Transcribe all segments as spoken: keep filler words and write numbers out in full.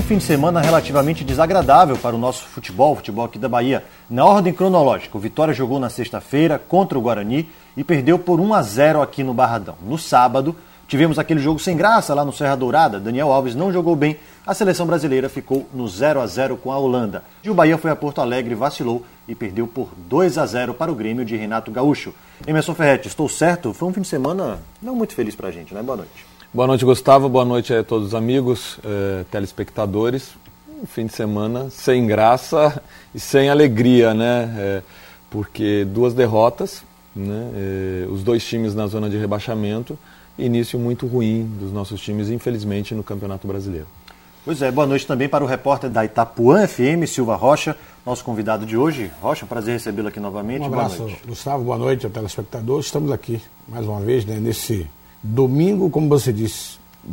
fim de semana relativamente desagradável para o nosso futebol, o futebol aqui da Bahia. Na ordem cronológica, o Vitória jogou na sexta-feira contra o Guarani e perdeu por um a zero aqui no Barradão. No sábado, tivemos aquele jogo sem graça lá no Serra Dourada. Daniel Alves não jogou bem, a seleção brasileira ficou no zero a zero com a Holanda. E o Bahia foi a Porto Alegre, vacilou e perdeu por dois a zero para o Grêmio de Renato Gaúcho. Emerson Ferretti, estou certo? Foi um fim de semana não muito feliz pra gente, né? Boa noite. Boa noite, Gustavo. Boa noite a todos os amigos, eh, telespectadores. Um fim de semana sem graça e sem alegria, né? Eh, porque duas derrotas, né? Eh, os dois times na zona de rebaixamento, início muito ruim dos nossos times, infelizmente, no Campeonato Brasileiro. Pois é, boa noite também para o repórter da Itapuã F M, Silva Rocha, nosso convidado de hoje. Rocha, um prazer recebê-lo aqui novamente. Um abraço, boa noite. Gustavo, boa noite ao telespectador. Estamos aqui, mais uma vez, né, nesse domingo, como você disse,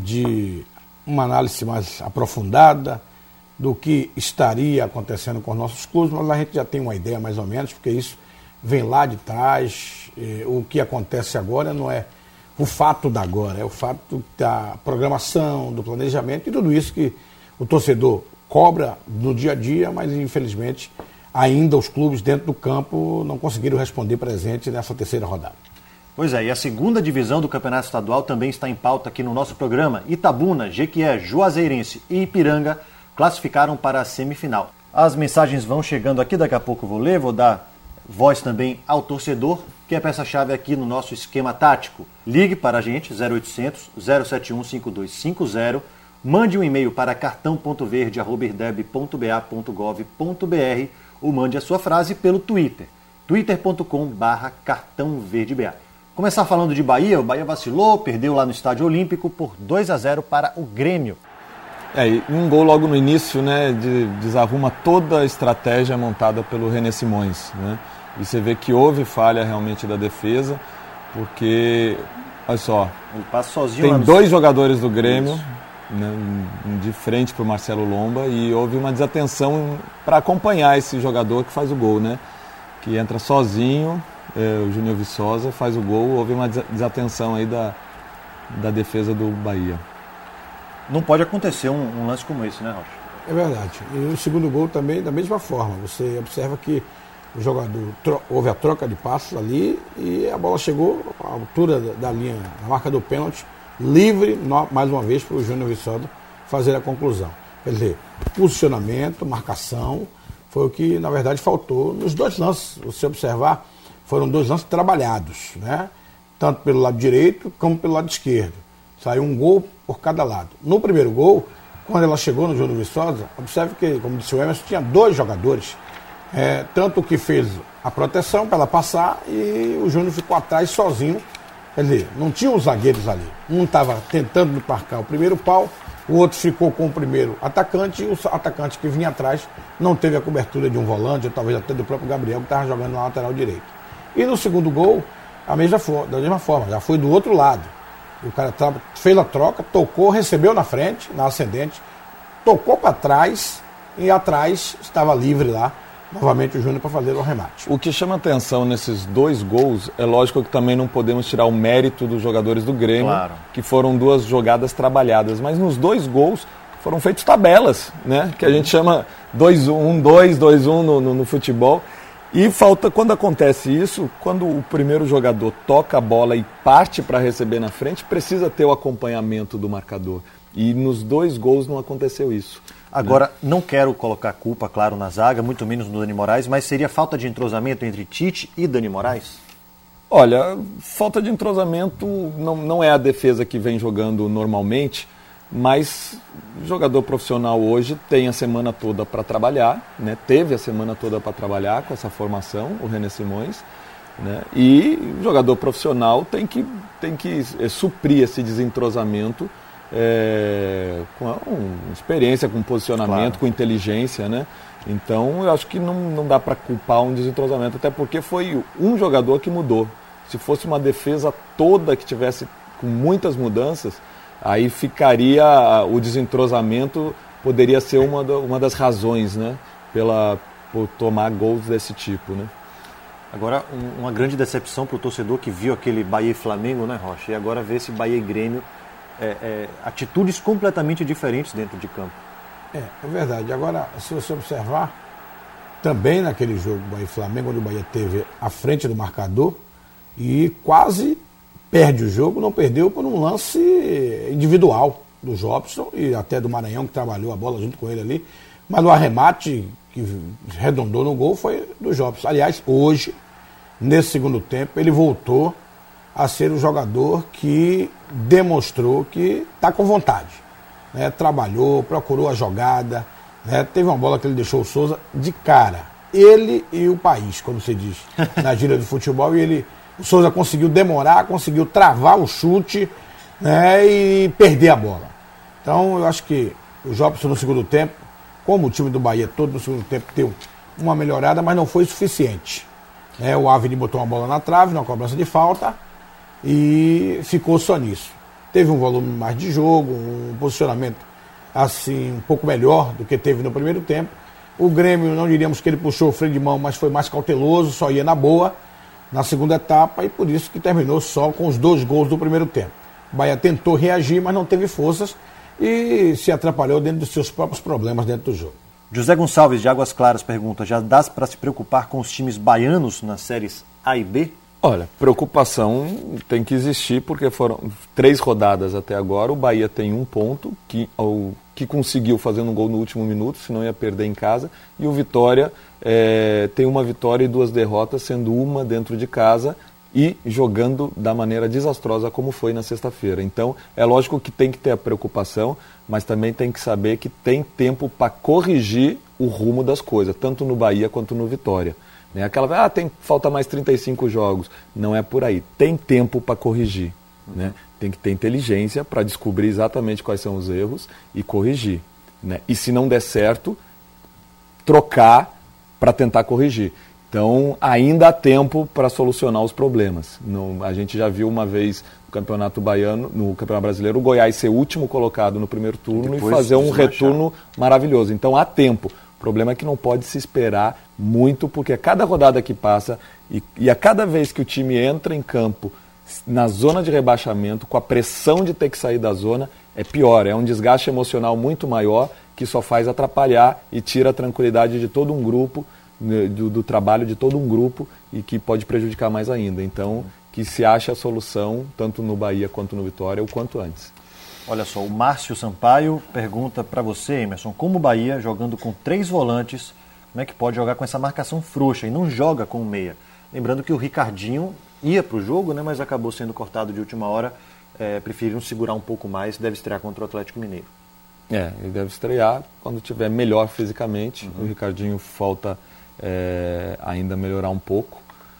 de uma análise mais aprofundada do que estaria acontecendo com os nossos clubes, mas a gente já tem uma ideia mais ou menos, porque isso vem lá de trás. Eh, o que acontece agora não é o fato da agora, é o fato da programação, do planejamento e tudo isso que o torcedor cobra no dia a dia, mas infelizmente ainda os clubes dentro do campo não conseguiram responder presente nessa terceira rodada. Pois é, e a segunda divisão do Campeonato Estadual também está em pauta aqui no nosso programa. Itabuna, Jequié, Juazeirense e Ipiranga classificaram para a semifinal. As mensagens vão chegando aqui, daqui a pouco eu vou ler, vou dar voz também ao torcedor, que é peça-chave aqui no nosso esquema tático. Ligue para a gente, zero oitocentos, zero sete um, cinco dois cinco zero, mande um e-mail para cartão ponto verde arroba irdeb ponto ba ponto gov ponto br ou mande a sua frase pelo Twitter, twitter ponto com barra cartão verde ba. Começar falando de Bahia, o Bahia vacilou, perdeu lá no Estádio Olímpico por dois a zero para o Grêmio. É, e um gol logo no início, né, de, desarruma toda a estratégia montada pelo René Simões, né? E você vê que houve falha realmente da defesa, porque, olha só, ele passa sozinho tem dois jogadores do Grêmio, né, de frente para o Marcelo Lomba, e houve uma desatenção para acompanhar esse jogador que faz o gol, né? Que entra sozinho, é, o Júnior Viçosa faz o gol, houve uma desatenção aí da, da defesa do Bahia. Não pode acontecer um, um lance como esse, né, Rocha? É verdade. E o segundo gol também, da mesma forma. Você observa que o jogador, tro- houve a troca de passos ali e a bola chegou à altura da, da linha, na marca do pênalti, livre, no, mais uma vez, para o Júnior Viçosa fazer a conclusão. Quer dizer, posicionamento, marcação, foi o que, na verdade, faltou nos dois lances. Se você observar, foram dois lances trabalhados, né? Tanto pelo lado direito como pelo lado esquerdo. Saiu um gol por cada lado. No primeiro gol, quando ela chegou no Júnior Viçosa, observe que, como disse o Emerson, tinha dois jogadores, é, tanto que fez a proteção para ela passar e o Júnior ficou atrás sozinho. Quer dizer, não tinha os zagueiros ali. Um estava tentando marcar o primeiro pau, o outro ficou com o primeiro atacante e o atacante que vinha atrás não teve a cobertura de um volante, ou talvez até do próprio Gabriel, que estava jogando na lateral direito. E no segundo gol, a mesma, da mesma forma, já foi do outro lado. O cara fez a troca, tocou, recebeu na frente, na ascendente, tocou para trás e atrás estava livre lá, novamente o Júnior para fazer o remate. O que chama atenção nesses dois gols, é lógico que também não podemos tirar o mérito dos jogadores do Grêmio, claro, que foram duas jogadas trabalhadas, mas nos dois gols foram feitos tabelas, né? Que a gente chama dois um, dois, dois um no, no, no futebol. E falta, quando acontece isso, quando o primeiro jogador toca a bola e parte para receber na frente, precisa ter o acompanhamento do marcador. E nos dois gols não aconteceu isso. Agora, né? Não quero colocar culpa, claro, na zaga, muito menos no Dani Moraes, mas seria falta de entrosamento entre Tite e Dani Moraes? Olha, falta de entrosamento não, não é a defesa que vem jogando normalmente, mas o jogador profissional hoje tem a semana toda para trabalhar, né? Teve a semana toda para trabalhar com essa formação, o René Simões, né? E o jogador profissional tem que, tem que é, suprir esse desentrosamento é, com um, experiência, com posicionamento, claro, com inteligência, né? Então eu acho que não, não dá para culpar um desentrosamento, até porque foi um jogador que mudou. Se fosse uma defesa toda que tivesse com muitas mudanças, aí ficaria, o desentrosamento poderia ser uma, da, uma das razões, né, pela, por tomar gols desse tipo, né. Agora, um, uma grande decepção para o torcedor que viu aquele Bahia e Flamengo, né, Rocha? E agora vê esse Bahia e Grêmio, é, é, atitudes completamente diferentes dentro de campo. É, é verdade. Agora, se você observar, também naquele jogo Bahia e Flamengo, onde o Bahia teve à frente do marcador e quase perde o jogo, não perdeu por um lance individual do Jobson e até do Maranhão, que trabalhou a bola junto com ele ali, mas o arremate que redondou no gol foi do Jobson. Aliás, hoje, nesse segundo tempo, ele voltou a ser o jogador que demonstrou que está com vontade, né? Trabalhou, procurou a jogada, né? Teve uma bola que ele deixou o Souza de cara, ele e o país, como se diz na gíria do futebol, e ele, o Souza conseguiu demorar, conseguiu travar o chute, né? E perder a bola. Então eu acho que o Jobson no segundo tempo, como o time do Bahia todo no segundo tempo deu uma melhorada, mas não foi suficiente, né? O Avni botou uma bola na trave, na cobrança de falta, e ficou só nisso. Teve um volume mais de jogo, um posicionamento assim um pouco melhor do que teve no primeiro tempo. O Grêmio, não diríamos que ele puxou o freio de mão, mas foi mais cauteloso, só ia na boa na segunda etapa, e por isso que terminou só com os dois gols do primeiro tempo. O Bahia tentou reagir, mas não teve forças e se atrapalhou dentro dos seus próprios problemas dentro do jogo. José Gonçalves, de Águas Claras, pergunta: já dá para se preocupar com os times baianos nas séries A e B? Olha, preocupação tem que existir, porque foram três rodadas até agora. O Bahia tem um ponto, que, ao, que conseguiu fazendo um gol no último minuto, senão ia perder em casa. E o Vitória é, tem uma vitória e duas derrotas, sendo uma dentro de casa e jogando da maneira desastrosa como foi na sexta-feira. Então, é lógico que tem que ter a preocupação, mas também tem que saber que tem tempo para corrigir o rumo das coisas, tanto no Bahia quanto no Vitória. Né? Aquela, ah, tem, falta mais trinta e cinco jogos. Não é por aí. Tem tempo para corrigir. Né? Tem que ter inteligência para descobrir exatamente quais são os erros e corrigir. Né? E se não der certo, trocar para tentar corrigir. Então, ainda há tempo para solucionar os problemas. Não, a gente já viu uma vez no Campeonato Baiano, no Campeonato Brasileiro, o Goiás ser o último colocado no primeiro turno e, e fazer um retorno maravilhoso. Então, há tempo. O problema é que não pode se esperar muito, porque a cada rodada que passa e, e a cada vez que o time entra em campo na zona de rebaixamento, com a pressão de ter que sair da zona, é pior. É um desgaste emocional muito maior que só faz atrapalhar e tira a tranquilidade de todo um grupo, Do, do trabalho de todo um grupo, e que pode prejudicar mais ainda. Então, que se ache a solução, tanto no Bahia quanto no Vitória, o quanto antes. Olha só, o Márcio Sampaio pergunta para você, Emerson, como o Bahia, jogando com três volantes, como é que pode jogar com essa marcação frouxa e não joga com meia? Lembrando que o Ricardinho ia para o jogo, né, mas acabou sendo cortado de última hora, é, preferiram segurar um pouco mais, deve estrear contra o Atlético Mineiro. É, ele deve estrear quando estiver melhor fisicamente. Uhum. O Ricardinho falta É, ainda melhorar um pouco,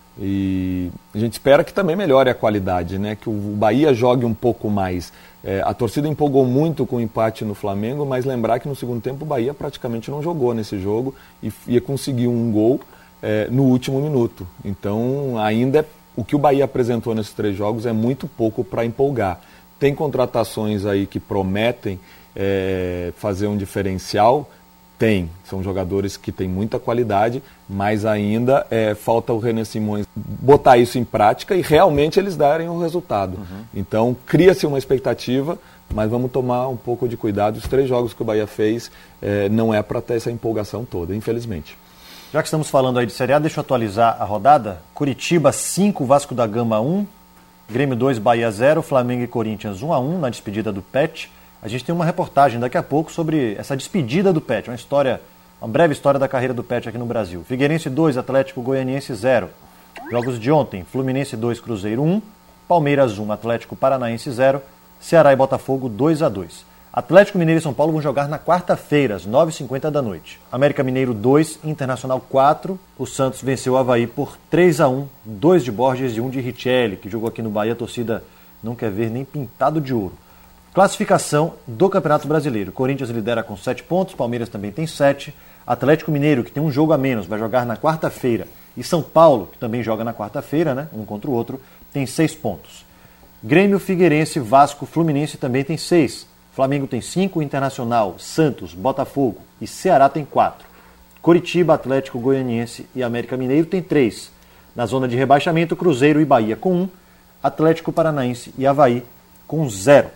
e a gente espera que também melhore a qualidade, né? Que o Bahia jogue um pouco mais. É, a torcida empolgou muito com o empate no Flamengo, mas lembrar que no segundo tempo o Bahia praticamente não jogou nesse jogo e ia conseguir um gol é, no último minuto. Então, ainda é, o que o Bahia apresentou nesses três jogos é muito pouco para empolgar. Tem contratações aí que prometem é, fazer um diferencial. Tem, são jogadores que têm muita qualidade, mas ainda é, falta o René Simões botar isso em prática e realmente eles darem o resultado. Uhum. Então, cria-se uma expectativa, mas vamos tomar um pouco de cuidado. Os três jogos que o Bahia fez é, não é para ter essa empolgação toda, infelizmente. Já que estamos falando aí de Série A, deixa eu atualizar a rodada. Curitiba cinco, Vasco da Gama um, Grêmio dois, Bahia zero, Flamengo e Corinthians um a um na despedida do Pet. A gente tem uma reportagem daqui a pouco sobre essa despedida do Pet, uma história, uma breve história da carreira do Pet aqui no Brasil. Figueirense dois, Atlético Goianiense zero. Jogos de ontem, Fluminense dois, Cruzeiro um, Palmeiras um, Atlético Paranaense zero, Ceará e Botafogo dois a dois. Atlético Mineiro e São Paulo vão jogar na quarta-feira, às nove e cinquenta da noite. América Mineiro dois, Internacional quatro. O Santos venceu o Avaí por três a um, dois de Borges e um de Richelli, que jogou aqui no Bahia. A torcida não quer ver nem pintado de ouro. Classificação do Campeonato Brasileiro. Corinthians lidera com sete pontos, Palmeiras também tem sete. Atlético Mineiro, que tem um jogo a menos, vai jogar na quarta-feira. E São Paulo, que também joga na quarta-feira, né, um contra o outro, tem seis pontos. Grêmio, Figueirense, Vasco, Fluminense também tem seis. Flamengo tem cinco, Internacional, Santos, Botafogo e Ceará tem quatro. Curitiba, Atlético Goianiense e América Mineiro tem três. Na zona de rebaixamento, Cruzeiro e Bahia com um, Atlético Paranaense e Avaí com zero.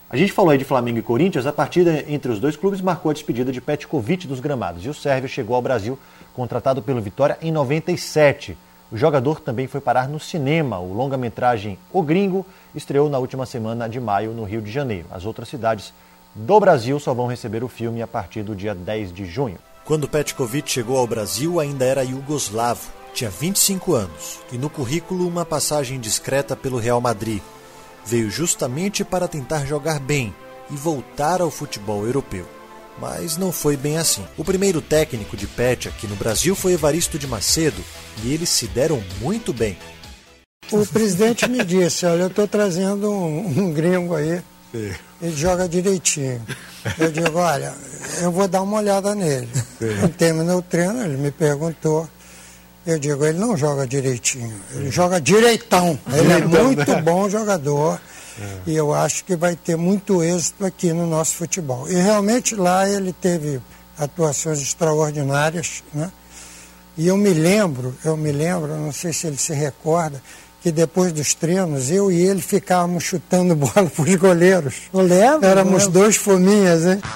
A gente falou aí de Flamengo e Corinthians, a partida entre os dois clubes marcou a despedida de Petkovic dos gramados. E o sérvio chegou ao Brasil, contratado pelo Vitória em noventa e sete. O jogador também foi parar no cinema. O longa-metragem O Gringo estreou na última semana de maio no Rio de Janeiro. As outras cidades do Brasil só vão receber o filme a partir do dia dez de junho. Quando Petkovic chegou ao Brasil, ainda era iugoslavo. Tinha vinte e cinco anos e no currículo uma passagem discreta pelo Real Madrid. Veio justamente para tentar jogar bem e voltar ao futebol europeu. Mas não foi bem assim. O primeiro técnico de Pet aqui no Brasil foi Evaristo de Macedo e eles se deram muito bem. O presidente me disse, olha, eu estou trazendo um, um gringo aí, Sim. ele joga direitinho. Eu digo, olha, eu vou dar uma olhada nele. Sim. Terminou o treino, ele me perguntou. Eu digo, ele não joga direitinho, ele joga direitão. Ele é muito bom jogador é. e eu acho que vai ter muito êxito aqui no nosso futebol. E realmente lá ele teve atuações extraordinárias, né? E eu me lembro, eu me lembro, não sei se ele se recorda, que depois dos treinos eu e ele ficávamos chutando bola para os goleiros. Eu lembro. Éramos eu lembro. dois fominhas, hein?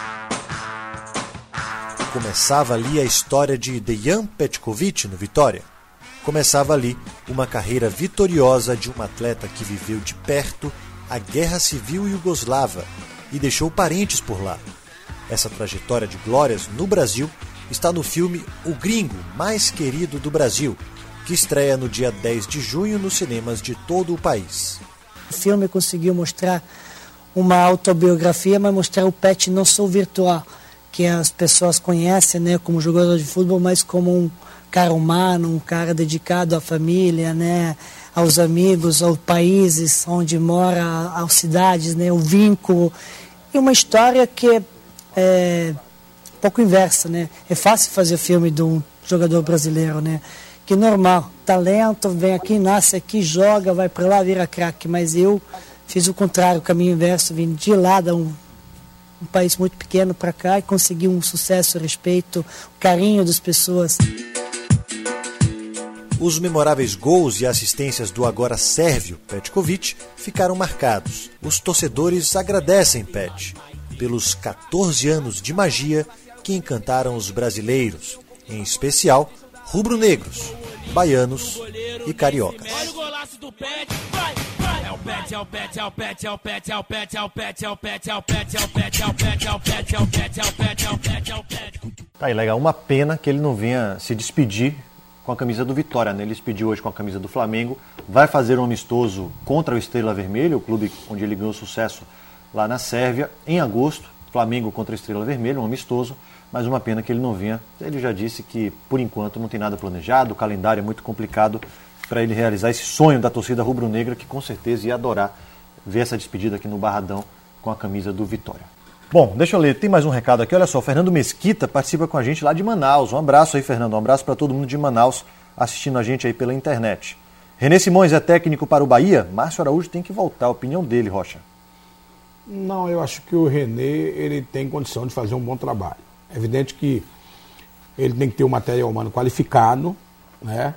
Começava ali a história de Dejan Petkovic no Vitória. Começava ali uma carreira vitoriosa de um atleta que viveu de perto a Guerra Civil Iugoslava e deixou parentes por lá. Essa trajetória de glórias no Brasil está no filme O Gringo, mais querido do Brasil, que estreia no dia dez de junho nos cinemas de todo o país. O filme conseguiu mostrar uma autobiografia, mas mostrar o Pet não só virtual, que as pessoas conhecem, né, como jogador de futebol, mas como um cara humano, um cara dedicado à família, né, aos amigos, aos países onde mora, às cidades, né, o vínculo. E uma história que é um pouco inversa, né? É fácil fazer filme de um jogador brasileiro, né? Que normal, talento, vem aqui, nasce aqui, joga, vai para lá, vira craque. Mas eu fiz o contrário, o caminho inverso, vim de lá, da um um país muito pequeno para cá e conseguir um sucesso, respeito, carinho das pessoas. Os memoráveis gols e assistências do agora sérvio Petkovic ficaram marcados. Os torcedores agradecem Pet pelos catorze anos de magia que encantaram os brasileiros, em especial rubro-negros, baianos e cariocas. Olha o golaço do Pet, vai! É o Pet, é o Pet, é o Pet, é o Pet, é o Pet, é o Pet, é o Pet, é o Pet, é o Pet, é o Pet, é o Pet, é o Pet, é o Pet, é o Pet, é o Pet. Tá aí, legal. Uma pena que ele não venha se despedir com a camisa do Vitória, né? Ele se despediu hoje com a camisa do Flamengo, vai fazer um amistoso contra o Estrela Vermelha, o clube onde ele ganhou sucesso lá na Sérvia, em agosto. Flamengo contra a Estrela Vermelha, um amistoso, mas uma pena que ele não vinha. Ele já disse que, por enquanto, não tem nada planejado, o calendário é muito complicado para ele realizar esse sonho da torcida rubro-negra, que com certeza ia adorar ver essa despedida aqui no Barradão com a camisa do Vitória. Bom, deixa eu ler, tem mais um recado aqui, olha só, o Fernando Mesquita participa com a gente lá de Manaus. Um abraço aí, Fernando, um abraço para todo mundo de Manaus assistindo a gente aí pela internet. René Simões é técnico para o Bahia? Márcio Araújo tem que voltar, a opinião dele, Rocha. Não, eu acho que o René, ele tem condição de fazer um bom trabalho. É evidente que ele tem que ter um material humano qualificado, né?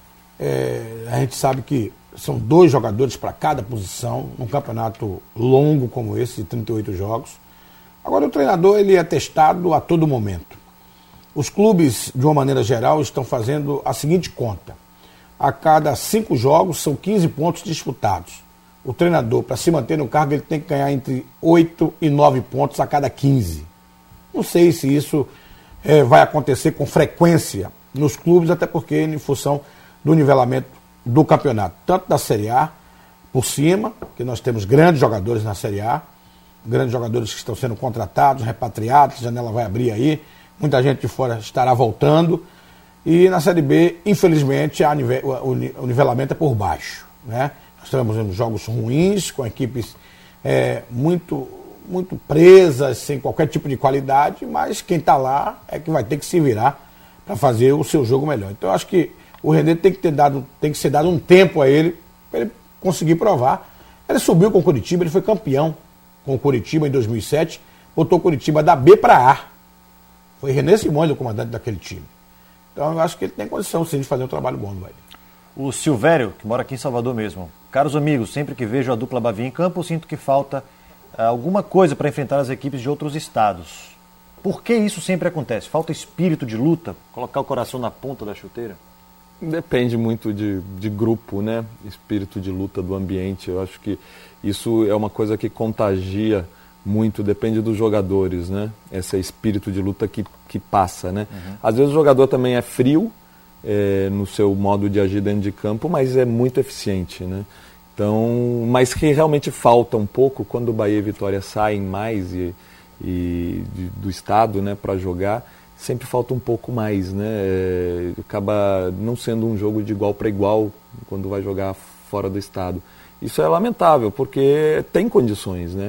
É, a gente sabe que são dois jogadores para cada posição, num campeonato longo como esse, de trinta e oito jogos. Agora, o treinador, ele é testado a todo momento. Os clubes, de uma maneira geral, estão fazendo a seguinte conta. A cada cinco jogos, são quinze pontos disputados. O treinador, para se manter no cargo, ele tem que ganhar entre oito e nove pontos a cada quinze. Não sei se isso é, vai acontecer com frequência nos clubes, até porque em função do nivelamento do campeonato, tanto da Série A, por cima, que nós temos grandes jogadores na Série A, grandes jogadores que estão sendo contratados, repatriados, a janela vai abrir aí, muita gente de fora estará voltando, e na Série B, infelizmente, a nive- o, o nivelamento é por baixo, né? Nós temos jogos ruins, com equipes é, muito, muito presas, sem qualquer tipo de qualidade, mas quem está lá é que vai ter que se virar para fazer o seu jogo melhor. Então, eu acho que o René tem que, ter dado, tem que ser dado um tempo a ele, para ele conseguir provar. Ele subiu com o Curitiba, ele foi campeão com o Curitiba em dois mil e sete, botou o Curitiba da B para A. Foi René Simões o comandante daquele time. Então, eu acho que ele tem condição, sim, de fazer um trabalho bom no Bahia. O Silvério, que mora aqui em Salvador mesmo. Caros amigos, sempre que vejo a dupla Bavi em campo, sinto que falta alguma coisa para enfrentar as equipes de outros estados. Por que isso sempre acontece? Falta espírito de luta? Colocar o coração na ponta da chuteira? Depende muito de, de grupo, né? Espírito de luta, do ambiente. Eu acho que isso é uma coisa que contagia muito, depende dos jogadores, né? Esse espírito de luta que, que passa, né? Uhum. Às vezes o jogador também é frio é, no seu modo de agir dentro de campo, mas é muito eficiente, né? Então, mas que realmente falta um pouco quando o Bahia e Vitória saem mais e, e de, do estado, né, para jogar, sempre falta um pouco mais, né? É, acaba não sendo um jogo de igual para igual quando vai jogar fora do estado. Isso é lamentável, porque tem condições, né?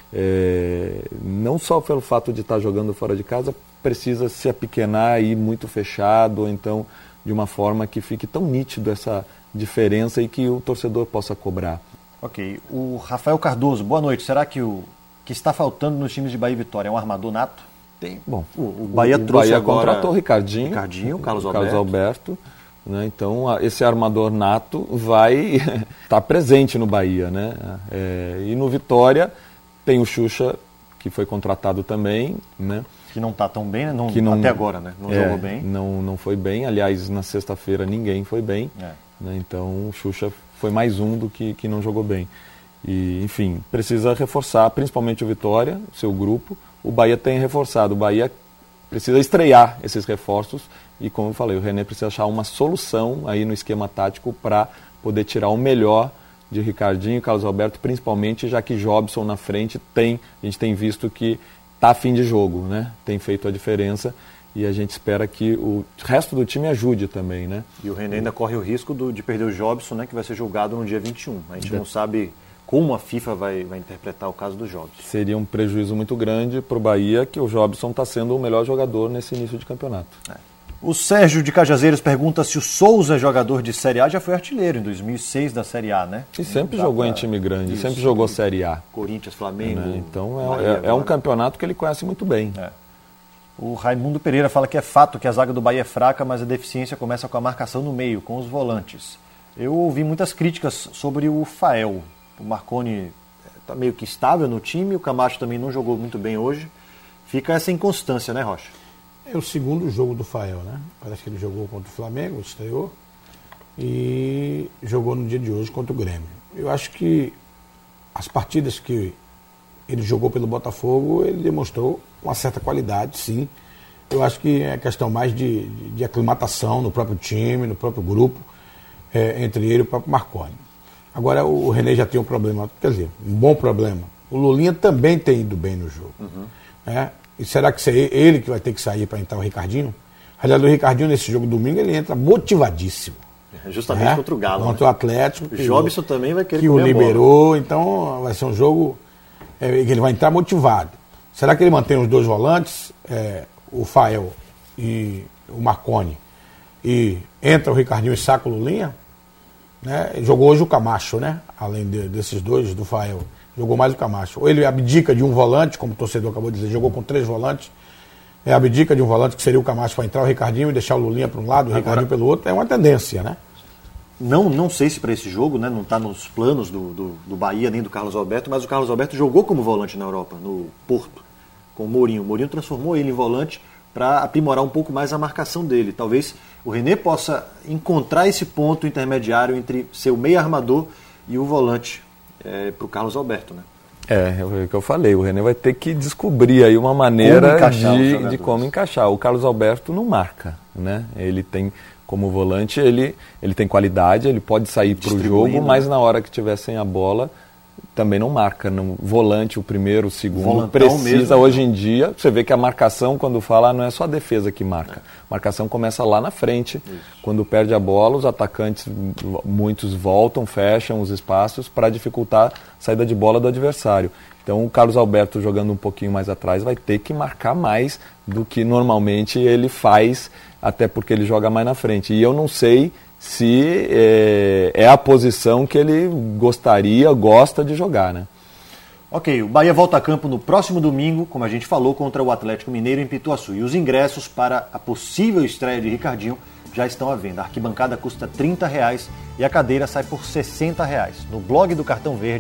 É, não só pelo fato de estar jogando fora de casa, precisa se apequenar e ir muito fechado, ou então de uma forma que fique tão nítido essa diferença e que o torcedor possa cobrar. Ok. O Rafael Cardoso, boa noite. Será que o que está faltando nos times de Bahia e Vitória é um armador nato? Tem. Bom, o, o Bahia o trouxe Bahia agora... contratou o Ricardinho, Ricardinho, o Carlos Alberto. Carlos Alberto, né? Então, esse armador nato vai estar presente no Bahia, né? É, e no Vitória tem o Xuxa, que foi contratado também, né? Que não está tão bem, né? Não, que não, até agora, né? Não é, jogou bem. Não, não foi bem. Aliás, na sexta-feira ninguém foi bem. É. Né? Então, o Xuxa foi mais um do que, que não jogou bem. E, enfim, precisa reforçar, principalmente o Vitória, seu grupo. O Bahia tem reforçado. O Bahia precisa estrear esses reforços. E, como eu falei, o René precisa achar uma solução aí no esquema tático para poder tirar o melhor de Ricardinho e Carlos Alberto, principalmente já que Jobson na frente tem, a gente tem visto que está a fim de jogo, né? Tem feito a diferença e a gente espera que o resto do time ajude também, né? E o René ainda corre o risco do, de perder o Jobson, né? Que vai ser julgado no dia vinte e um. A gente não sabe como a FIFA vai, vai interpretar o caso do Jobson. Seria um prejuízo muito grande para o Bahia, que o Jobson está sendo o melhor jogador nesse início de campeonato. É. O Sérgio de Cajazeiras pergunta se o Souza, jogador de Série A, já foi artilheiro em dois mil e seis da Série A, né? E sempre jogou pra... em time grande, Isso. sempre jogou Série A. Corinthians, Flamengo. Né? Então é, é, é um campeonato que ele conhece muito bem. É. O Raimundo Pereira fala que é fato que a zaga do Bahia é fraca, mas a deficiência começa com a marcação no meio, com os volantes. Eu ouvi muitas críticas sobre o Fael. O Marconi está meio que estável no time, o Camacho também não jogou muito bem hoje. Fica essa inconstância, né, Rocha? É o segundo jogo do Fael, né? Parece que ele jogou contra o Flamengo, estreou, e jogou no dia de hoje contra o Grêmio. Eu acho que as partidas que ele jogou pelo Botafogo, ele demonstrou uma certa qualidade, sim. Eu acho que é questão mais de, de, de aclimatação no próprio time, no próprio grupo, é, entre ele e o próprio Marconi. Agora o René já tem um problema, quer dizer, um bom problema. O Lulinha também tem ido bem no jogo. Uhum. Né? E será que é ele que vai ter que sair para entrar o Ricardinho? Aliás, o Ricardinho nesse jogo domingo ele entra motivadíssimo. É justamente né? contra o Galo. Contra né? o Atlético. O Jobson que, também vai querer que o liberou, então vai ser um jogo é, que ele vai entrar motivado. Será que ele mantém os dois volantes, é, o Fael e o Marconi, e entra o Ricardinho e saca o Lulinha? Né? Jogou hoje o Camacho, né? Além de, desses dois, do Fael. Jogou mais o Camacho. Ou ele abdica de um volante, como o torcedor acabou de dizer, jogou com três volantes. É, abdica de um volante que seria o Camacho para entrar o Ricardinho e deixar o Lulinha para um lado, o Agora, Ricardinho pelo outro. É uma tendência, né? Não, não sei se para esse jogo, né? Não está nos planos do, do, do Bahia nem do Carlos Alberto, mas o Carlos Alberto jogou como volante na Europa, no Porto, com o Mourinho. O Mourinho transformou ele em volante para aprimorar um pouco mais a marcação dele. Talvez o René possa encontrar esse ponto intermediário entre ser o meio armador e o volante é, para o Carlos Alberto, né? É, é o que eu falei, o René vai ter que descobrir aí uma maneira como de, de como encaixar. O Carlos Alberto não marca, né? Ele tem, como volante, ele, ele tem qualidade, ele pode sair para o jogo, mas na hora que tiver sem a bola, também não marca. No volante, o primeiro, o segundo, Volantão precisa mesmo, hoje em dia, você vê que a marcação, quando fala, não é só a defesa que marca. A marcação começa lá na frente. Isso. Quando perde a bola, os atacantes, muitos voltam, fecham os espaços para dificultar a saída de bola do adversário. Então o Carlos Alberto, jogando um pouquinho mais atrás, vai ter que marcar mais do que normalmente ele faz, até porque ele joga mais na frente. E eu não sei se é, é a posição que ele gostaria, gosta de jogar, né? Ok, o Bahia volta a campo no próximo domingo, como a gente falou, contra o Atlético Mineiro em Pituaçu. E os ingressos para a possível estreia de Ricardinho já estão à venda. A arquibancada custa trinta reais e a cadeira sai por sessenta reais. No blog do Cartão Verde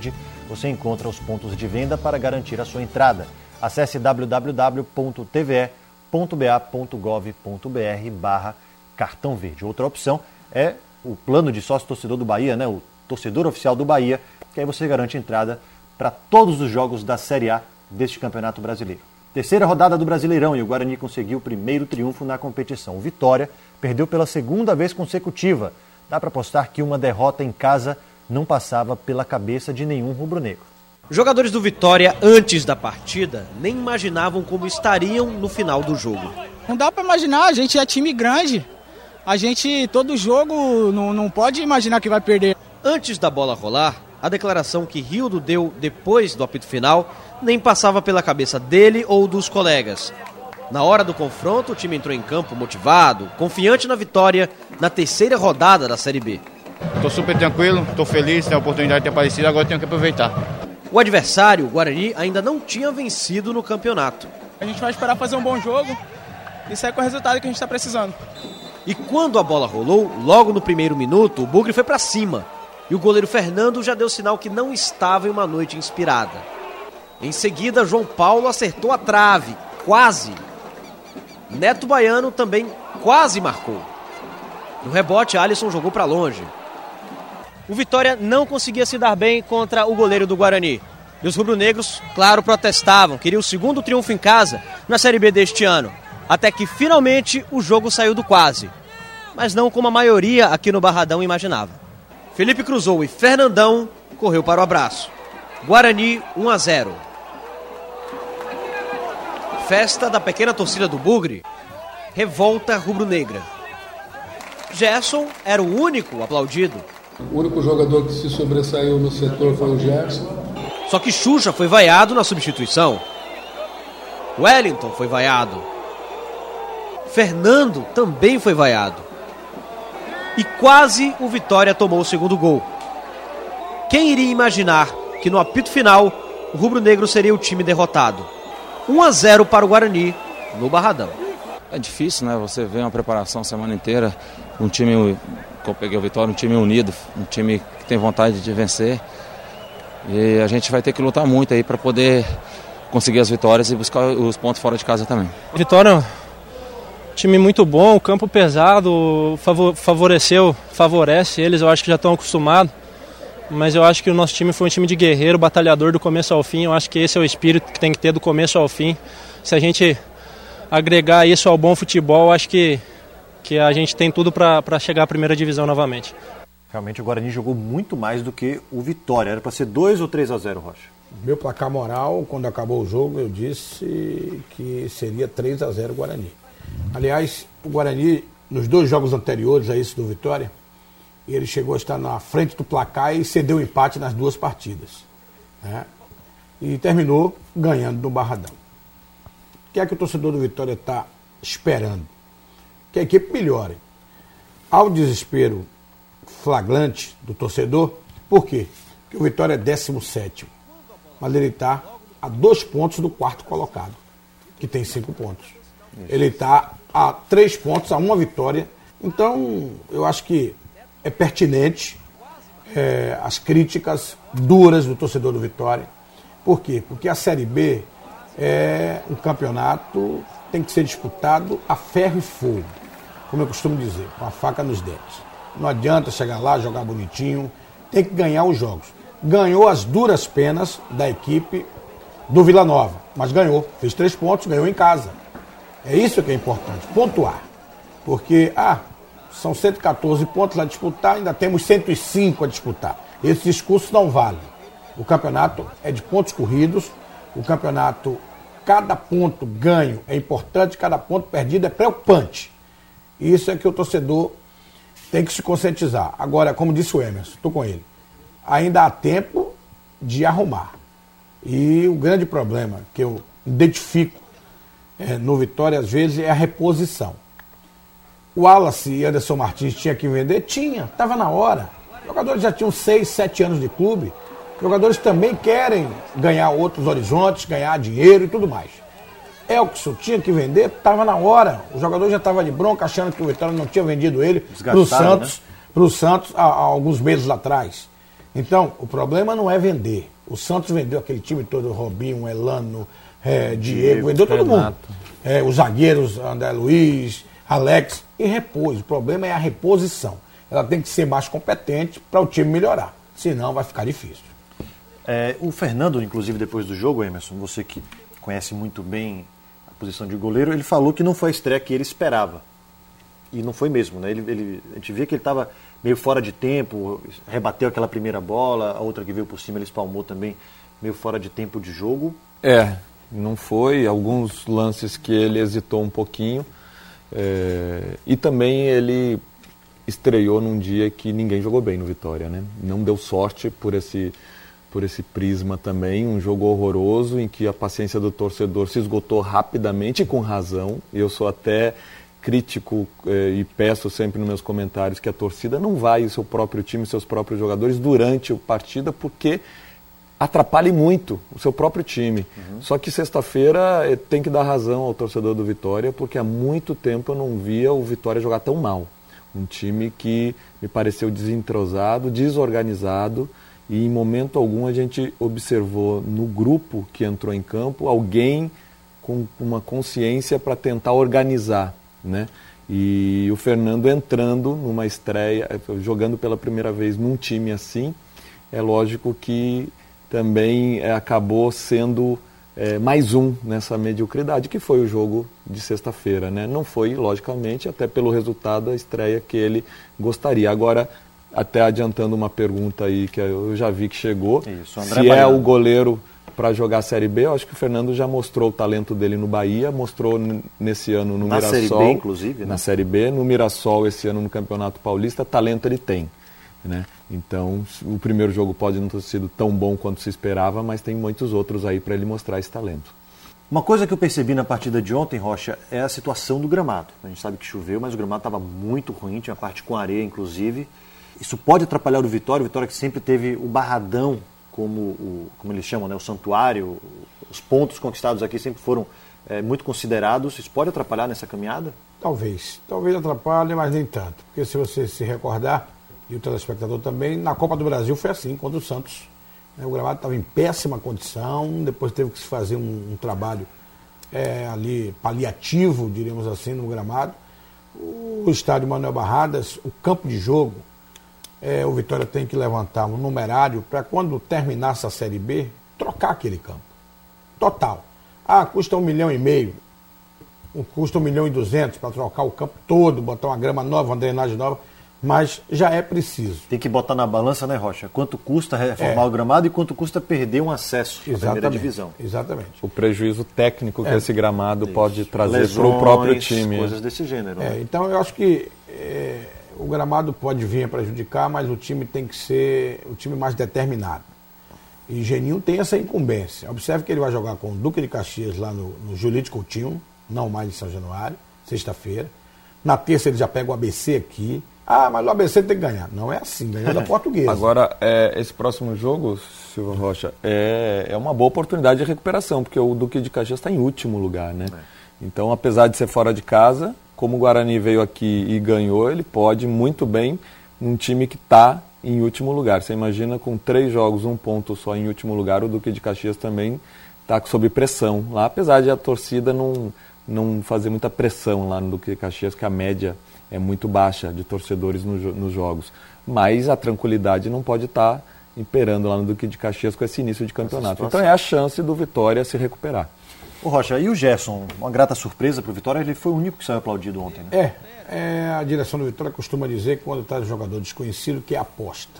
você encontra os pontos de venda para garantir a sua entrada. Acesse w w w ponto t v e ponto b a ponto gov ponto b r barra cartão verde. Outra opção é o plano de sócio-torcedor do Bahia, né? O torcedor oficial do Bahia, que aí você garante entrada para todos os jogos da Série A deste Campeonato Brasileiro. Terceira rodada do Brasileirão e o Guarani conseguiu o primeiro triunfo na competição. O Vitória perdeu pela segunda vez consecutiva. Dá para apostar que uma derrota em casa não passava pela cabeça de nenhum rubro-negro. Jogadores do Vitória, antes da partida, nem imaginavam como estariam no final do jogo. Não dá para imaginar, a gente é time grande. A gente, todo jogo, não, não pode imaginar que vai perder. Antes da bola rolar, a declaração que Rildo deu depois do apito final nem passava pela cabeça dele ou dos colegas. Na hora do confronto, o time entrou em campo motivado, confiante na vitória na terceira rodada da Série B. Estou super tranquilo, estou feliz, tem a oportunidade de ter aparecido, agora tenho que aproveitar. O adversário, o Guarani, ainda não tinha vencido no campeonato. A gente vai esperar fazer um bom jogo e sair com o resultado que a gente está precisando. E quando a bola rolou, logo no primeiro minuto, o Bugre foi para cima. E o goleiro Fernando já deu sinal que não estava em uma noite inspirada. Em seguida, João Paulo acertou a trave, quase. Neto Baiano também quase marcou. No rebote, Alisson jogou para longe. O Vitória não conseguia se dar bem contra o goleiro do Guarani. E os rubro-negros, claro, protestavam. Queriam o segundo triunfo em casa na Série B deste ano. Até que, finalmente, o jogo saiu do quase. Mas não como a maioria aqui no Barradão imaginava. Felipe cruzou e Fernandão correu para o abraço. Guarani um a zero. Festa da pequena torcida do Bugre. Revolta rubro-negra. Gerson era o único aplaudido. O único jogador que se sobressaiu no setor foi o Gerson. Só que Xuxa foi vaiado na substituição. Wellington foi vaiado. Fernando também foi vaiado. E quase o Vitória tomou o segundo gol. Quem iria imaginar que no apito final o rubro-negro seria o time derrotado? um a zero para o Guarani no Barradão. É difícil, né? Você vê uma preparação a semana inteira, um time, como eu peguei o Vitória, um time unido, um time que tem vontade de vencer. E a gente vai ter que lutar muito aí para poder conseguir as vitórias e buscar os pontos fora de casa também. Vitória, time muito bom, campo pesado, favoreceu, favorece eles, eu acho que já estão acostumados. Mas eu acho que o nosso time foi um time de guerreiro, batalhador do começo ao fim. Eu acho que esse é o espírito que tem que ter do começo ao fim. Se a gente agregar isso ao bom futebol, acho que, que a gente tem tudo para chegar à primeira divisão novamente. Realmente o Guarani jogou muito mais do que o Vitória. Era para ser dois ou três a zero, Rocha? Meu placar moral, quando acabou o jogo, eu disse que seria três a zero Guarani. Aliás, o Guarani, nos dois jogos anteriores a esse do Vitória, ele chegou a estar na frente do placar e cedeu o empate nas duas partidas. Né? E terminou ganhando no Barradão. O que é que o torcedor do Vitória está esperando? Que a equipe melhore. Ao desespero flagrante do torcedor, por quê? Porque o Vitória é décimo sétimo. Mas ele está a dois pontos do quarto colocado, que tem cinco pontos. Ele está a três pontos, a uma vitória. Então, eu acho que é pertinente é, as críticas duras do torcedor do Vitória. Por quê? Porque a Série B é um campeonato que tem que ser disputado a ferro e fogo, como eu costumo dizer, com a faca nos dentes. Não adianta chegar lá, jogar bonitinho, tem que ganhar os jogos. Ganhou as duras penas da equipe do Vila Nova, mas ganhou, fez três pontos, ganhou em casa. É isso que é importante, pontuar. Porque, ah, são cento e catorze pontos a disputar, ainda temos cento e cinco a disputar. Esse discurso não vale. O campeonato é de pontos corridos, o campeonato, cada ponto ganho é importante, cada ponto perdido é preocupante. Isso é que o torcedor tem que se conscientizar. Agora, como disse o Emerson, estou com ele, ainda há tempo de arrumar. E o grande problema que eu identifico é, no Vitória, às vezes, é a reposição. O Wallace e Anderson Martins tinha que vender? Tinha, estava na hora. Os jogadores já tinham seis, sete anos de clube. Os jogadores também querem ganhar outros horizontes, ganhar dinheiro e tudo mais. Elkson tinha que vender? Estava na hora. O jogador já estava de bronca, achando que o Vitória não tinha vendido ele para o Santos, né? Pro Santos há, há alguns meses atrás. Então, o problema não é vender. O Santos vendeu aquele time todo, Robinho, Elano, é, Diego, vendeu todo mundo. É, os zagueiros, André Luiz, Alex, e repôs. O problema é a reposição. Ela tem que ser mais competente para o time melhorar. Senão vai ficar difícil. É, o Fernando, inclusive, depois do jogo, Emerson, você que conhece muito bem a posição de goleiro, ele falou que não foi a estreia que ele esperava. E não foi mesmo, né? Ele, ele, a gente via que ele estava meio fora de tempo, rebateu aquela primeira bola, a outra que veio por cima ele espalmou também, meio fora de tempo de jogo. É, não foi. Alguns lances que ele hesitou um pouquinho. É, e também ele estreou num dia que ninguém jogou bem no Vitória, né? Não deu sorte por esse, por esse prisma também. Um jogo horroroso em que a paciência do torcedor se esgotou rapidamente e com razão. Eu sou até crítico eh, e peço sempre nos meus comentários que a torcida não vai o seu próprio time, seus próprios jogadores durante a partida, porque atrapalhe muito o seu próprio time. Uhum. Só que sexta-feira eh, tem que dar razão ao torcedor do Vitória, porque há muito tempo eu não via o Vitória jogar tão mal. Um time que me pareceu desentrosado, desorganizado, e em momento algum a gente observou no grupo que entrou em campo alguém com uma consciência para tentar organizar, né? E o Fernando entrando numa estreia, jogando pela primeira vez num time assim, é lógico que também é, acabou sendo é, mais um nessa mediocridade, que foi o jogo de sexta-feira, né? Não foi, logicamente, até pelo resultado, a estreia que ele gostaria. Agora, até adiantando uma pergunta aí que eu já vi que chegou, Isso, André se Baiano. É o goleiro para jogar a Série B, eu acho que o Fernando já mostrou o talento dele no Bahia, mostrou n- nesse ano no na Mirassol. Na Série B, inclusive, né? Na Série B, no Mirassol esse ano no Campeonato Paulista, talento ele tem, né? Então, o primeiro jogo pode não ter sido tão bom quanto se esperava, mas tem muitos outros aí para ele mostrar esse talento. Uma coisa que eu percebi na partida de ontem, Rocha, é a situação do gramado. A gente sabe que choveu, mas o gramado estava muito ruim, tinha parte com areia, inclusive. Isso pode atrapalhar o Vitória, o Vitória que sempre teve o barradão, como, o, como eles chamam, né, o santuário, os pontos conquistados aqui sempre foram é, muito considerados. Isso pode atrapalhar nessa caminhada? Talvez. Talvez atrapalhe, mas nem tanto. Porque se você se recordar, e o telespectador também, na Copa do Brasil foi assim, contra o Santos. O gramado estava em péssima condição, depois teve que se fazer um, um trabalho é, ali paliativo, diríamos assim, no gramado. O estádio Manuel Barradas, o campo de jogo, É, o Vitória tem que levantar um numerário para quando terminar essa Série B, trocar aquele campo. Total. Ah, custa um milhão e meio. Custa um milhão e duzentos para trocar o campo todo, botar uma grama nova, uma drenagem nova, mas já é preciso. Tem que botar na balança, né, Rocha? Quanto custa reformar é. o gramado e quanto custa perder um acesso à primeira divisão. Exatamente. O prejuízo técnico que é. esse gramado Isso. pode trazer para o próprio time. Coisas desse gênero. É, né? Então eu acho que é, o gramado pode vir a prejudicar, mas o time tem que ser o time mais determinado. E Geninho tem essa incumbência. Observe que ele vai jogar com o Duque de Caxias lá no, no Julite Coutinho, não mais em São Januário, sexta-feira. Na terça ele já pega o A B C aqui. Ah, mas o A B C tem que ganhar. Não é assim, ganhou da Portuguesa. Agora, é, esse próximo jogo, Silva Rocha, é, é uma boa oportunidade de recuperação, porque o Duque de Caxias está em último lugar, né? É. Então, apesar de ser fora de casa, como o Guarani veio aqui e ganhou, ele pode muito bem num time que está em último lugar. Você imagina com três jogos, um ponto só em último lugar, o Duque de Caxias também está sob pressão lá, apesar de a torcida não, não fazer muita pressão lá no Duque de Caxias, que a média é muito baixa de torcedores no, nos jogos. Mas a tranquilidade não pode estar tá imperando lá no Duque de Caxias com esse início de campeonato. Então é a chance do Vitória se recuperar. Ô Rocha, e o Gerson? Uma grata surpresa para o Vitória, ele foi o único que saiu aplaudido ontem, né? É, é, a direção do Vitória costuma dizer que quando está um jogador desconhecido, que é aposta.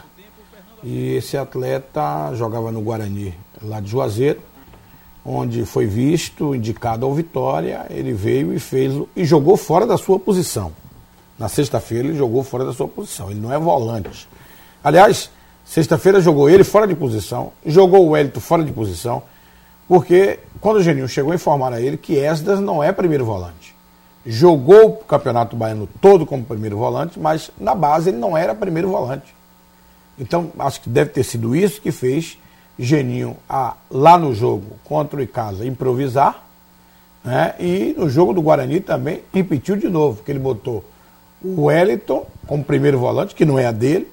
E esse atleta jogava no Guarani, lá de Juazeiro, onde foi visto, indicado ao Vitória, ele veio e fez, e jogou fora da sua posição. Na sexta-feira ele jogou fora da sua posição, ele não é volante. Aliás, sexta-feira jogou ele fora de posição, jogou o Wellington fora de posição, porque quando o Geninho chegou a informar a ele que Esdras não é primeiro volante. Jogou o Campeonato Baiano todo como primeiro volante, mas na base ele não era primeiro volante. Então, acho que deve ter sido isso que fez Geninho, a, lá no jogo contra o Icasa, improvisar, né? E no jogo do Guarani também repetiu de novo, porque ele botou o Wellington como primeiro volante, que não é a dele,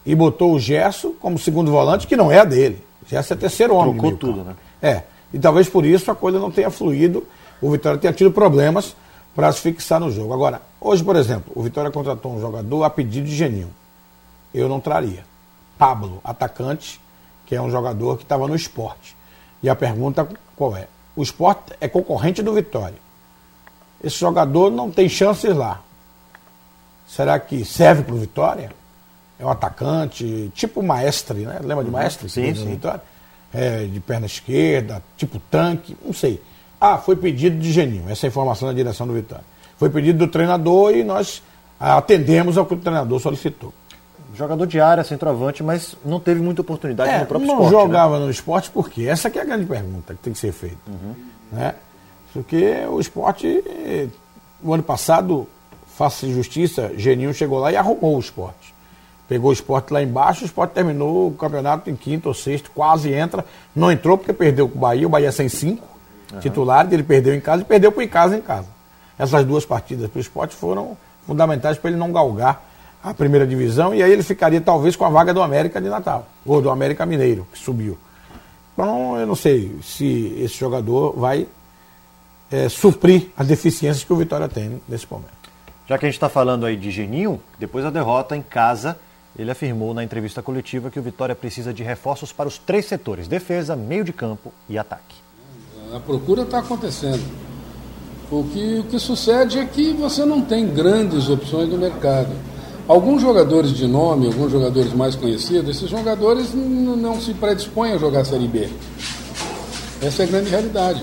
e botou o Gerson como segundo volante, que não é a dele. O Gerson é terceiro homem. Trocou tudo, né? É, e talvez por isso a coisa não tenha fluído, o Vitória tenha tido problemas para se fixar no jogo. Agora, hoje, por exemplo, o Vitória contratou um jogador a pedido de Geninho. Eu não traria. Pablo, atacante, que é um jogador que estava no Sport. E a pergunta qual é? O Sport é concorrente do Vitória. Esse jogador não tem chances lá. Será que serve para o Vitória? É um atacante, tipo Maestre, né? Lembra de Maestre? Sim, sim. Vitória? É, de perna esquerda, tipo tanque, não sei. Ah, foi pedido de Geninho, essa é a informação da direção do Vitória. Foi pedido do treinador e nós atendemos ao que o treinador solicitou. Jogador de área, centroavante, mas não teve muita oportunidade é, no próprio não esporte. Não jogava né? no esporte por quê? Essa que é a grande pergunta que tem que ser feita. Uhum. Né? Porque o esporte, o ano passado, faça justiça, Geninho chegou lá e arrumou o esporte. Pegou o esporte lá embaixo, o esporte terminou o campeonato em quinto ou sexto, quase entra. Não entrou porque perdeu com o Bahia, o Bahia sem cinco uhum. titulares, ele perdeu em casa e perdeu por em casa em casa. Essas duas partidas para o esporte foram fundamentais para ele não galgar a primeira divisão, e aí ele ficaria talvez com a vaga do América de Natal, ou do América Mineiro, que subiu. Então, eu não sei se esse jogador vai é, suprir as deficiências que o Vitória tem nesse momento. Já que a gente está falando aí de Geninho, depois da derrota em casa, ele afirmou na entrevista coletiva que o Vitória precisa de reforços para os três setores, defesa, meio de campo e ataque. A procura está acontecendo. O que, o que sucede é que você não tem grandes opções no mercado. Alguns jogadores de nome, alguns jogadores mais conhecidos, esses jogadores n- não se predispõem a jogar a Série B. Essa é a grande realidade.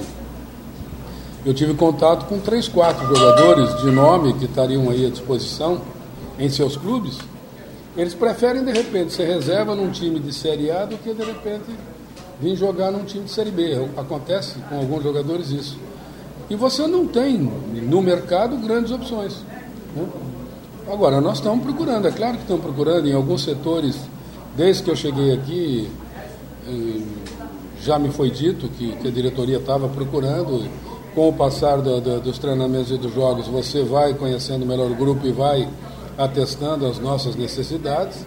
Eu tive contato com três, quatro jogadores de nome que estariam aí à disposição em seus clubes. Eles preferem, de repente, ser reserva num time de Série A do que, de repente, vir jogar num time de Série B. Acontece com alguns jogadores isso. E você não tem, no mercado, grandes opções, né? Agora, nós estamos procurando, é claro que estamos procurando em alguns setores. Desde que eu cheguei aqui, já me foi dito que, que a diretoria estava procurando. Com o passar do, do, dos treinamentos e dos jogos, você vai conhecendo melhor o grupo e vai atestando as nossas necessidades.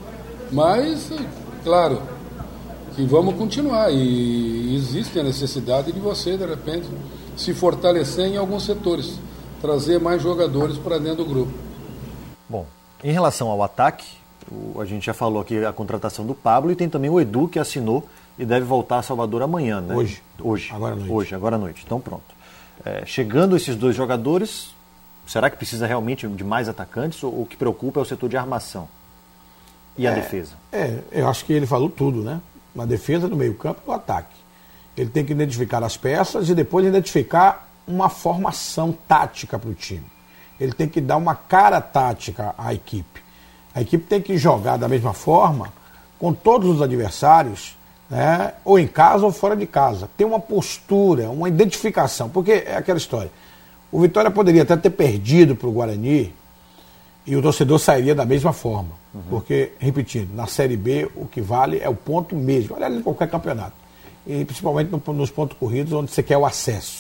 Mas, claro, que vamos continuar. E existe a necessidade de você, de repente, se fortalecer em alguns setores, trazer mais jogadores para dentro do grupo. Bom, em relação ao ataque, o, a gente já falou aqui a contratação do Pablo e tem também o Edu que assinou e deve voltar a Salvador amanhã, né? Hoje. Hoje. Agora à noite. Hoje, agora à noite. Então pronto. É, chegando esses dois jogadores, será que precisa realmente de mais atacantes ou o que preocupa é o setor de armação e a é, defesa? É, eu acho que ele falou tudo, né? Na defesa, no meio campo e no ataque. Ele tem que identificar as peças e depois identificar uma formação tática para o time. Ele tem que dar uma cara tática à equipe. A equipe tem que jogar da mesma forma com todos os adversários, né? Ou em casa ou fora de casa. Ter uma postura, uma identificação. Porque é aquela história. O Vitória poderia até ter perdido para o Guarani e o torcedor sairia da mesma forma. Uhum. Porque, repetindo, na Série B o que vale é o ponto mesmo. Aliás, em qualquer campeonato. E principalmente no, nos pontos corridos, onde você quer o acesso.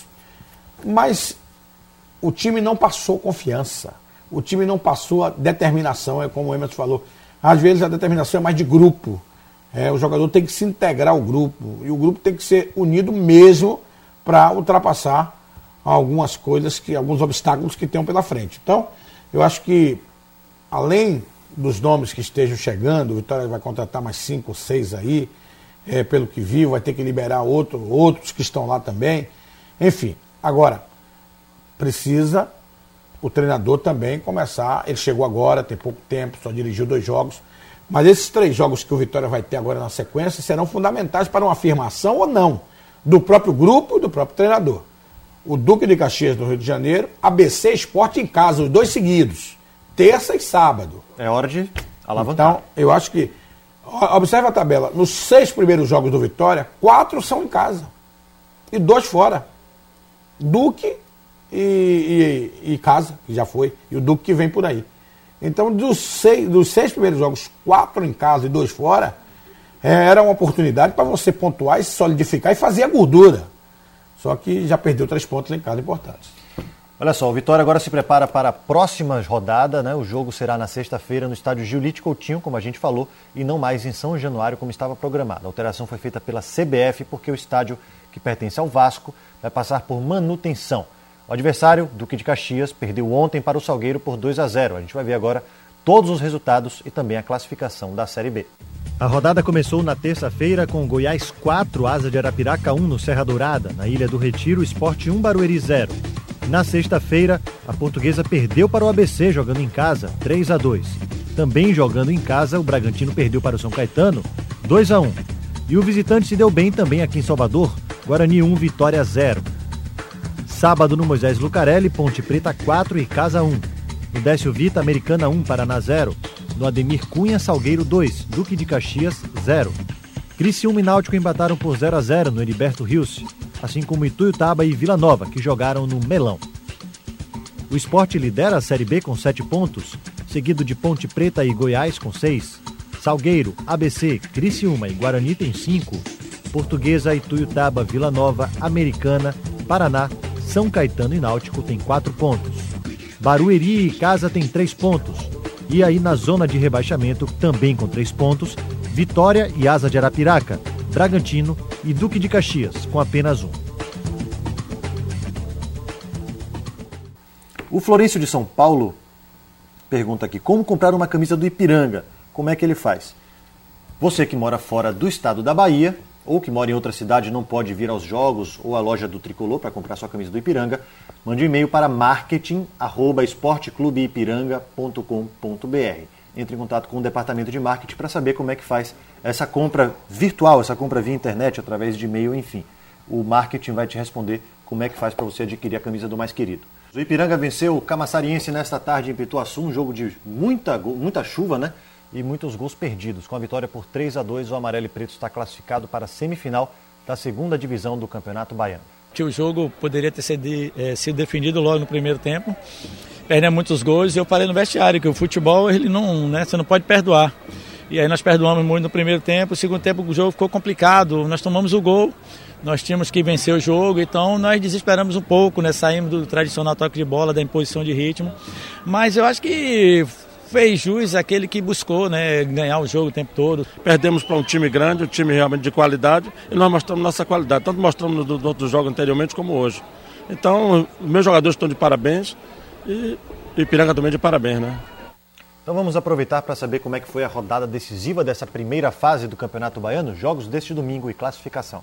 Mas o time não passou confiança. O time não passou a determinação, é como o Emerson falou. Às vezes a determinação é mais de grupo. É, o jogador tem que se integrar ao grupo. E o grupo tem que ser unido mesmo para ultrapassar algumas coisas, que, alguns obstáculos que tenham pela frente. Então, eu acho que, além dos nomes que estejam chegando, o Vitória vai contratar mais cinco ou seis aí, é, pelo que viu, vai ter que liberar outro, outros que estão lá também. Enfim, agora, precisa o treinador também começar. Ele chegou agora, tem pouco tempo, só dirigiu dois jogos. Mas esses três jogos que o Vitória vai ter agora na sequência serão fundamentais para uma afirmação ou não do próprio grupo e do próprio treinador. O Duque de Caxias, no Rio de Janeiro, A B C Sport em casa, os dois seguidos, terça e sábado. É hora de alavancar. Então, eu acho que, observe a tabela, nos seis primeiros jogos do Vitória, quatro são em casa e dois fora. Duque e, e, e casa, que já foi, e o Duque que vem por aí. Então, dos seis, dos seis primeiros jogos, quatro em casa e dois fora, é, era uma oportunidade para você pontuar e se solidificar e fazer a gordura. Só que já perdeu três pontos em casa importantes. Olha só, o Vitória agora se prepara para a próxima rodada, né? O jogo será na sexta-feira no estádio Giulite Coutinho, como a gente falou, e não mais em São Januário, como estava programado. A alteração foi feita pela C B F porque o estádio, que pertence ao Vasco, vai passar por manutenção. O adversário, Duque de Caxias, perdeu ontem para o Salgueiro por dois a zero. A gente vai ver agora todos os resultados e também a classificação da Série B. A rodada começou na terça-feira com Goiás quatro, Asa de Arapiraca um no Serra Dourada. Na Ilha do Retiro, Sport um, Barueri zero. Na sexta-feira, a Portuguesa perdeu para o A B C jogando em casa, três a dois. Também jogando em casa, o Bragantino perdeu para o São Caetano, dois a um. E o visitante se deu bem também aqui em Salvador, Guarani um, Vitória zero. Sábado no Moisés Lucarelli, Ponte Preta quatro e Casa um. No Décio Vita, Americana um, Paraná zero. No Ademir Cunha, Salgueiro dois, Duque de Caxias zero. Criciúma e Náutico empataram por zero a zero no Heriberto Rios, assim como Ituiutaba e Vila Nova, que jogaram no Melão. O Sport lidera a Série B com sete pontos, seguido de Ponte Preta e Goiás com seis. Salgueiro, A B C, Criciúma e Guarani tem cinco. Portuguesa, Ituiutaba, Vila Nova, Americana, Paraná, São Caetano e Náutico tem quatro pontos. Barueri e Casa tem três pontos. E aí na zona de rebaixamento, também com três pontos, Vitória e Asa de Arapiraca, Bragantino e Duque de Caxias, com apenas um. O Florencio de São Paulo pergunta aqui, como comprar uma camisa do Ipiranga? Como é que ele faz? Você que mora fora do estado da Bahia, ou que mora em outra cidade e não pode vir aos jogos ou à loja do Tricolor para comprar sua camisa do Ipiranga, mande um e-mail para marketing arroba esporteclubeipiranga ponto com ponto br. Entre em contato com o departamento de marketing para saber como é que faz essa compra virtual, essa compra via internet, através de e-mail, enfim. O marketing vai te responder como é que faz para você adquirir a camisa do mais querido. O Ipiranga venceu o Camaçariense nesta tarde em Pituaçu, um jogo de muita, muita chuva, né? E muitos gols perdidos. Com a vitória por três a dois, o Amarelo e Preto está classificado para a semifinal da segunda divisão do Campeonato Baiano. O jogo poderia ter sido, é, sido definido logo no primeiro tempo. Perdemos muitos gols e eu falei no vestiário que o futebol, ele não, né, você não pode perdoar. E aí nós perdoamos muito no primeiro tempo, no segundo tempo o jogo ficou complicado, nós tomamos o gol, nós tínhamos que vencer o jogo, então nós desesperamos um pouco, né, saímos do tradicional toque de bola, da imposição de ritmo, mas eu acho que fez jus aquele que buscou, né, ganhar o jogo o tempo todo. Perdemos para um time grande, um time realmente de qualidade, e nós mostramos nossa qualidade, tanto mostramos no, no outro jogo anteriormente como hoje. Então, os meus jogadores estão de parabéns e o Ipiranga também de parabéns, né? Então vamos aproveitar para saber como é que foi a rodada decisiva dessa primeira fase do Campeonato Baiano, jogos deste domingo e classificação.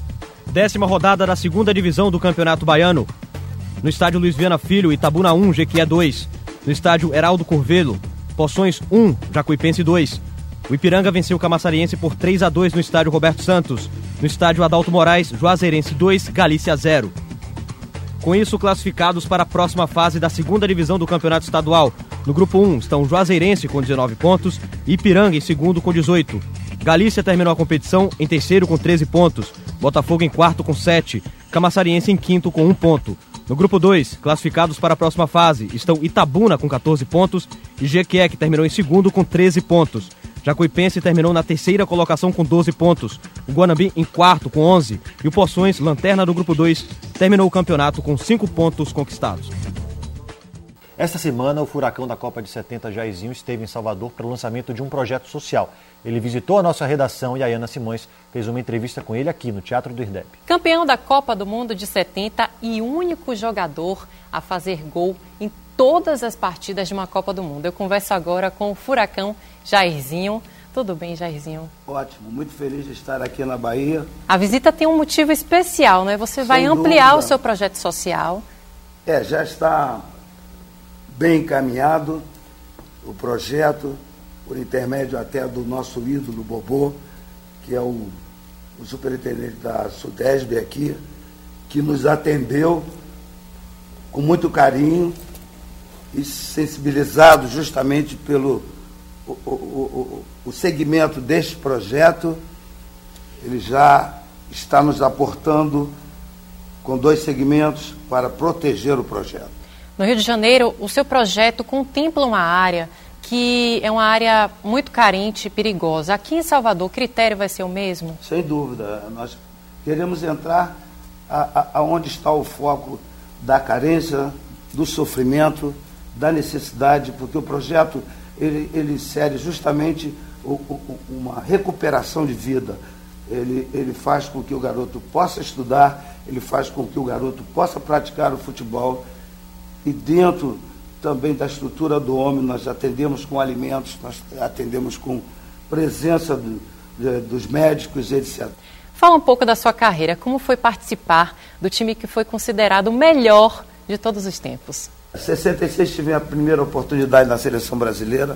Décima rodada da segunda divisão do Campeonato Baiano. No estádio Luiz Viana Filho, Itabuna um, Jequié dois. No estádio Heraldo Curvelo, Poções um, Jacuipense dois. O Ipiranga venceu o Camaçariense por três a dois no estádio Roberto Santos. No estádio Adalto Moraes, Juazeirense dois, Galícia zero. Com isso, classificados para a próxima fase da segunda divisão do Campeonato Estadual. No grupo um estão Juazeirense com dezenove pontos e Ipiranga em segundo com dezoito. Galícia terminou a competição em terceiro com treze pontos, Botafogo em quarto com sete, Camaçariense em quinto com um ponto. No grupo dois, classificados para a próxima fase, estão Itabuna com catorze pontos e Jequié, que terminou em segundo com treze pontos. Jacuipense terminou na terceira colocação com doze pontos, o Guanambi em quarto com onze e o Poções, lanterna do grupo dois, terminou o campeonato com cinco pontos conquistados. Esta semana, o Furacão da Copa de setenta, Jairzinho, esteve em Salvador para o lançamento de um projeto social. Ele visitou a nossa redação e a Ana Simões fez uma entrevista com ele aqui no Teatro do Irdep. Campeão da Copa do Mundo de setenta e único jogador a fazer gol em todas as partidas de uma Copa do Mundo. Eu converso agora com o Furacão Jairzinho. Tudo bem, Jairzinho? Ótimo, muito feliz de estar aqui na Bahia. A visita tem um motivo especial, né? Você vai ampliar o seu projeto social. É, já está bem encaminhado o projeto, por intermédio até do nosso ídolo Bobô, que é o, o superintendente da Sudesb aqui, que nos atendeu com muito carinho e sensibilizado justamente pelo o, o, o, o segmento deste projeto. Ele já está nos aportando com dois segmentos para proteger o projeto. No Rio de Janeiro, o seu projeto contempla uma área que é uma área muito carente e perigosa. Aqui em Salvador, o critério vai ser o mesmo? Sem dúvida. Nós queremos entrar aonde está o foco da carência do sofrimento, da necessidade, porque o projeto ele, ele serve justamente o, o, uma recuperação de vida. Ele, ele faz com que o garoto possa estudar, ele faz com que o garoto possa praticar o futebol, e dentro também da estrutura do homem nós atendemos com alimentos, nós atendemos com presença do, de, dos médicos, etcétera. Fala um pouco da sua carreira, como foi participar do time que foi considerado o melhor de todos os tempos? Em sessenta e seis tive a primeira oportunidade na seleção brasileira,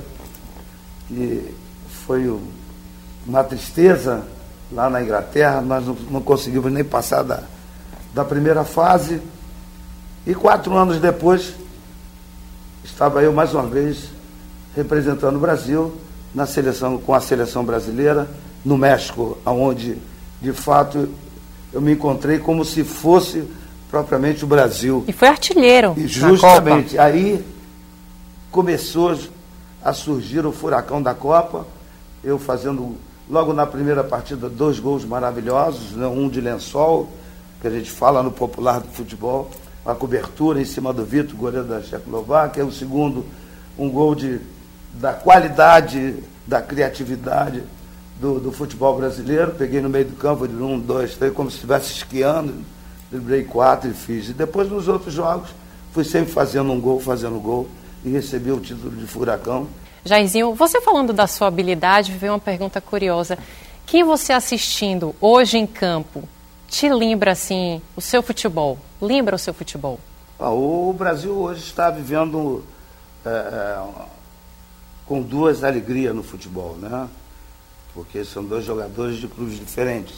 e foi uma tristeza lá na Inglaterra, nós não, não conseguimos nem passar da, da primeira fase, e quatro anos depois estava eu mais uma vez representando o Brasil na seleção, com a seleção brasileira no México, onde de fato eu me encontrei como se fosse propriamente o Brasil. E foi artilheiro. E justamente aí começou a surgir o furacão da Copa, eu fazendo logo na primeira partida dois gols maravilhosos, né? Um de lençol, que a gente fala no popular do futebol, a cobertura em cima do Vitor, goleiro da Tchecoslováquia, o segundo, um gol de, da qualidade, da criatividade do, do futebol brasileiro, peguei no meio do campo de um, dois, três, como se estivesse esquiando, driblei quatro e fiz. E depois nos outros jogos, fui sempre fazendo um gol, fazendo gol, e recebi o título de furacão. Jairzinho, você falando da sua habilidade, veio uma pergunta curiosa. Quem você assistindo hoje em campo te lembra, assim, o seu futebol? Lembra o seu futebol? Ah, o Brasil hoje está vivendo é, é, com duas alegrias no futebol, né? Porque são dois jogadores de clubes diferentes.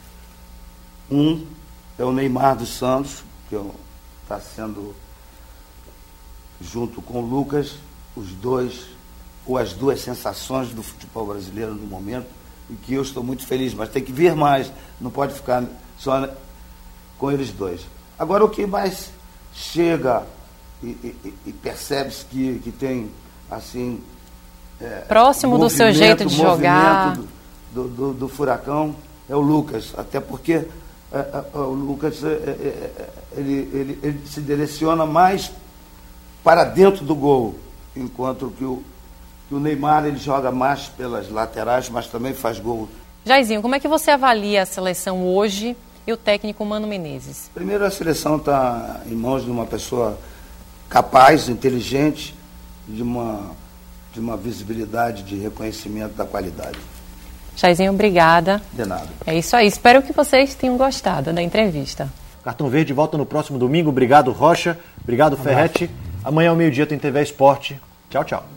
Um é o Neymar dos Santos, que está sendo, junto com o Lucas, os dois, ou as duas sensações do futebol brasileiro no momento, e que eu estou muito feliz, mas tem que vir mais, não pode ficar só com eles dois. Agora, o que mais chega e, e, e percebe-se que, que tem, assim... É, próximo do seu jeito de jogar. Do, do, do, do Furacão é o Lucas, até porque é, é, o Lucas é, é, ele, ele, ele se direciona mais para dentro do gol, enquanto que o, que o Neymar ele joga mais pelas laterais, mas também faz gol. Jairzinho, como é que você avalia a seleção hoje e o técnico Mano Menezes? Primeiro, a seleção está em mãos de uma pessoa capaz, inteligente, de uma, de uma visibilidade, de reconhecimento da qualidade. Jairzinho, obrigada. De nada. É isso aí. Espero que vocês tenham gostado da entrevista. Cartão Verde volta no próximo domingo. Obrigado, Rocha. Obrigado, Ferretti. Amanhã ao meio-dia tem T V Esporte. Tchau, tchau.